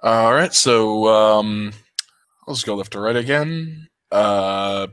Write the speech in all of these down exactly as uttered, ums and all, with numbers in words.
All right, so um, let's go left to right again. Uh,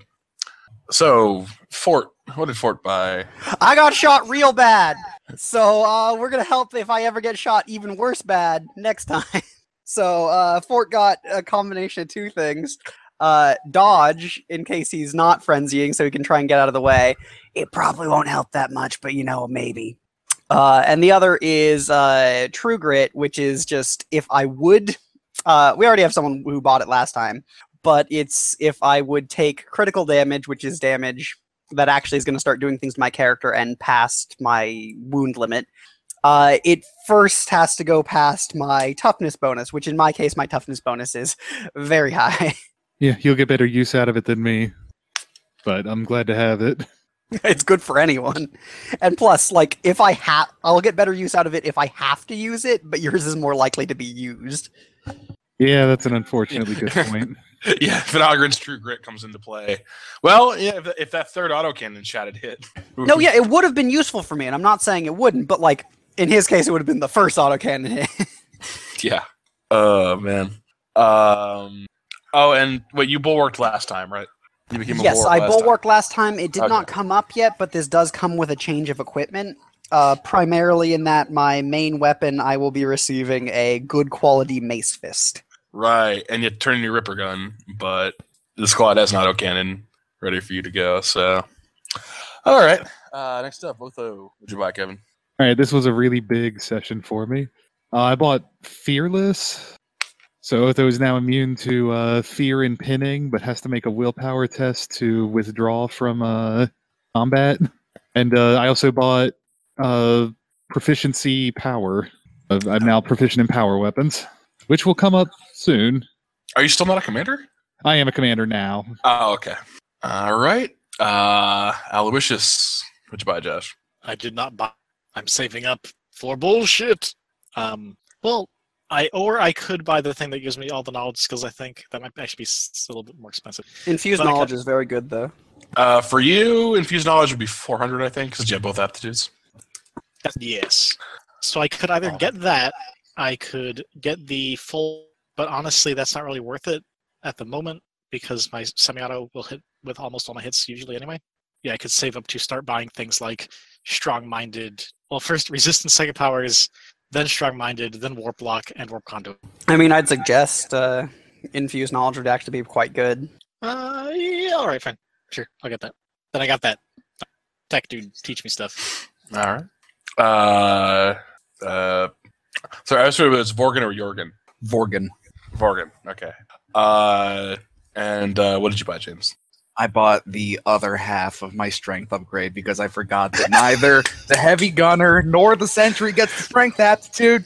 so Fort, what did Fort buy? I got shot real bad, so uh, we're gonna help if I ever get shot even worse bad next time. So uh, Fort got a combination of two things. Uh, dodge, in case he's not frenzying, so he can try and get out of the way. It probably won't help that much, but you know, maybe. Uh, and the other is uh, True Grit, which is just if I would... Uh, we already have someone who bought it last time, but it's if I would take critical damage, which is damage that actually is going to start doing things to my character and past my wound limit. Uh, it first has to go past my toughness bonus, which in my case, my toughness bonus is very high. Yeah, you'll get better use out of it than me, but I'm glad to have it. It's good for anyone. And plus, like, if I have, I'll get better use out of it if I have to use it, but yours is more likely to be used. Yeah, that's an unfortunately good point. Yeah, if an Ogryn's True Grit comes into play. Well, yeah, if, if that third autocannon shot had hit. No, yeah, it would have been useful for me, and I'm not saying it wouldn't, but, like, in his case, it would have been the first autocannon hit. Yeah. Oh, man. Um. Oh, and wait, you bulwarked last time, right? You became a yes, bulwark I last bulwarked time. last time. It did Okay. not come up yet, but this does come with a change of equipment. Uh, primarily in that my main weapon, I will be receiving a good quality mace fist. Right, and you turn in your Ripper gun, but the squad has an autocannon ready for you to go, so... All right. Uh, next up, Otho. What'd you buy, Kevin? All right, this was a really big session for me. Uh, I bought Fearless. So Otho is now immune to uh, fear and pinning, but has to make a willpower test to withdraw from uh, combat. And uh, I also bought uh, Proficiency Power. Uh, I'm now proficient in power weapons, which will come up soon. Are you still not a commander? I am a commander now. Oh, okay. All right. Uh, Aloysius. What'd you buy, Josh? I did not buy. I'm saving up for bullshit. Um, well, I or I could buy the thing that gives me all the knowledge skills. I think that might actually be s- a little bit more expensive. Infused But I knowledge got- is very good, though. Uh, for you, infused knowledge would be four hundred, I think, because you have both aptitudes. Yes. So I could either get that, I could get the full, but honestly, that's not really worth it at the moment because my semi-auto will hit with almost all my hits usually anyway. Yeah, I could save up to start buying things like strong-minded. Well, first resistance second powers, then strong-minded, then warp block and warp conduit. I mean, I'd suggest uh, infused knowledge would actually be quite good. Uh, yeah, all right, fine, sure, I'll get that. Then I got that tech dude teach me stuff. All right. Uh, uh, sorry, I was sure it was Vorgan or Jorgen. Vorgan. Vorgan. Okay. Uh, and uh, what did you buy, James? I bought the other half of my strength upgrade because I forgot that neither the heavy gunner nor the sentry gets the strength aptitude.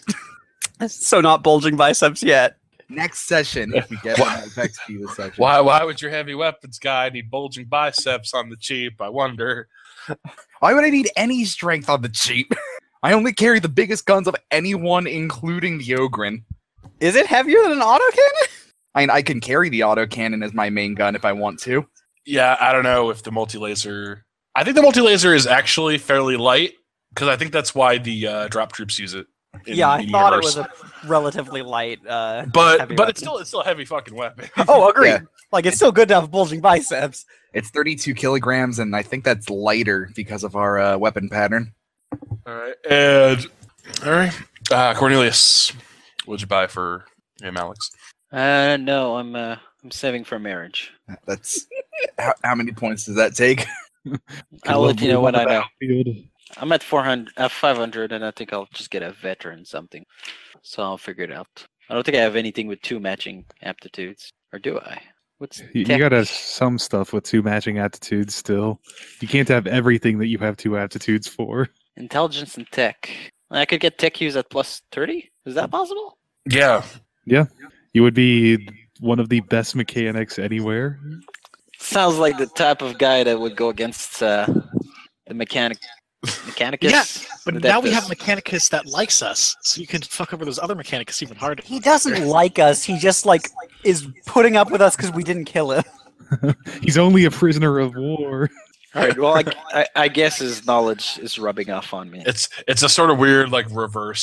So not bulging biceps yet. Next session, if we get my X P this session. Why? Why would your heavy weapons guy need bulging biceps on the cheap? I wonder. Why would I need any strength on the cheap? I only carry the biggest guns of anyone, including the Ogryn. Is it heavier than an autocannon? I mean, I can carry the autocannon as my main gun if I want to. Yeah, I don't know if the multi-laser... I think the multi-laser is actually fairly light, because I think that's why the uh, drop troops use it. in Yeah, I the thought universe. it was a relatively light uh, But heavy but weapon. it's still it's still a heavy fucking weapon. Oh, agreed. Yeah. Like, it's still good to have bulging biceps. It's thirty-two kilograms, and I think that's lighter because of our uh, weapon pattern. All right, and all right, uh, Cornelius, what'd you buy for him, Alex? Uh, no, I'm uh, I'm saving for marriage. That's how, how many points does that take? I'll let you know when I know. Battlefield. I'm at four hundred, uh, five hundred, and I think I'll just get a veteran something. So I'll figure it out. I don't think I have anything with two matching aptitudes, or do I? What's You, you tech? gotta have some stuff with two matching aptitudes still. You can't have everything that you have two aptitudes for. Intelligence and tech. I could get tech use at plus thirty. Is that possible? Yeah, You would be one of the best mechanics anywhere. Sounds like the type of guy that would go against uh, the mechanic. Mechanicus. Yeah, But The now we have Adeptus. Mechanicus that likes us, so you can fuck over those other Mechanicus even harder. He doesn't like us. He just, like, is putting up with us because we didn't kill him. He's only a prisoner of war. All right. Well, I, I, I guess his knowledge is rubbing off on me. it's it's a sort of weird like reverse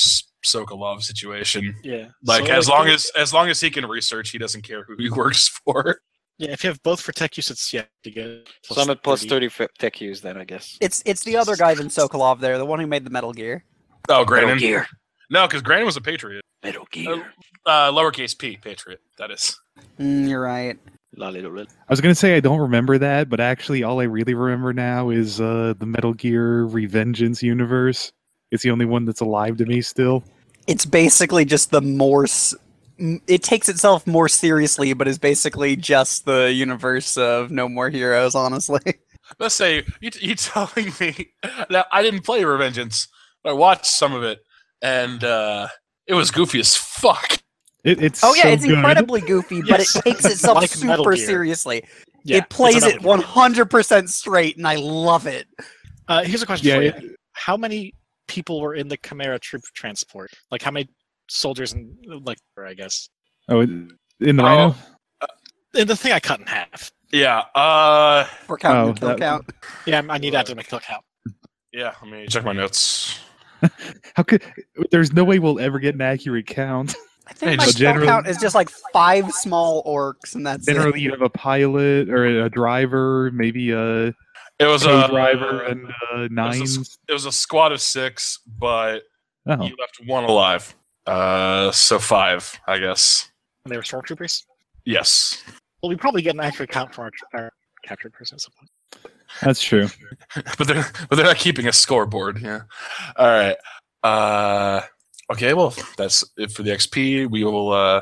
Sokolov situation. Yeah. Like So, as like, long the- as as long as he can research, he doesn't care who he works for. yeah, if you have both for tech use, it's yeah to get. So I'm at plus thirty for tech use then, I guess. It's it's the other guy than Sokolov there, the one who made the Metal Gear. Oh, Metal Granin. Gear. No, because Granin was a Patriot. Metal Gear. Uh, lowercase p, Patriot. That is. Mm, you're right. La little lit. I was gonna say I don't remember that, but actually, all I really remember now is uh, the Metal Gear Revengeance universe. It's the only one that's alive to me still. It's basically just the more. S- m- it takes itself more seriously, but is basically just the universe of No More Heroes. Honestly, Let's say you you telling me that I didn't play Revengeance. I watched some of it, and uh, it was goofy as fuck. It, it's oh yeah, so it's good. incredibly goofy, but Yes. it takes itself Like Metal super Gear. seriously. Yeah, it plays it's a it Metal one Gear. hundred percent straight, and I love it. Uh, here's a question Yeah, for it- you: How many people were in the Chimera troop transport? Like how many soldiers and like I guess Oh, it- in the Oh. Rhino. in the thing I cut in half. Yeah. Uh. For counting Oh, your kill that- count. Yeah, I need that to make kill count. Yeah. Let me check my notes. How could? There's no way we'll ever get an accurate count. I think Hey, my just kill generally- count is just like five small orcs, and that's it. Generally, you have a pilot or a driver, maybe a It was a co-driver, and uh, it was a, nines. it was a squad of six, but Oh, you left one alive. Uh. So five, I guess. And they were stormtroopers. Yes. Well, we probably get an accurate count for our, our captured person at some point. that's true. but they're but they're not keeping a scoreboard. Yeah. All right. Uh. Okay. Well, that's it for the X P. We will. Uh.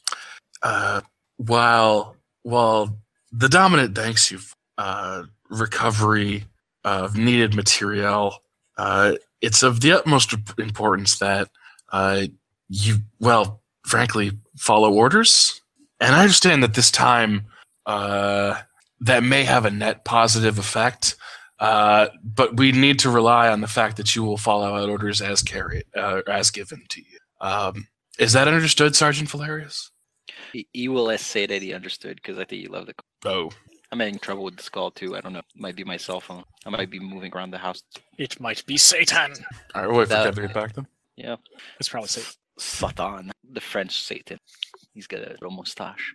Uh. While while the dominant thanks you. Uh. Recovery of needed material. Uh. It's of the utmost importance that. Uh. You well, frankly, follow orders. And I understand that this time. Uh. That may have a net positive effect. Uh, but we need to rely on the fact that you will follow out orders as carried, uh, as given to you. Um, is that understood, Sergeant Valerius? He, he will let's say that he understood because I think he loved the. Oh, I'm having trouble with the skull too. I don't know. It might be my cell phone. I might be moving around the house. It might be Satan. all right. We'll wait for That- Kev to get back then. Yeah, It's probably Satan. Satan, the French Satan. He's got a little mustache.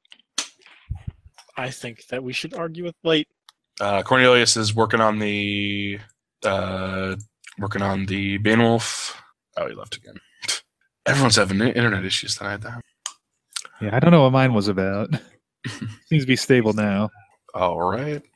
I think that we should argue with. Wait, Uh, Cornelius is working on the uh, working on the Beowulf. Oh, he left again. Everyone's having i- internet issues tonight. Though. Yeah, I don't know what mine was about. Seems to be stable now. All right.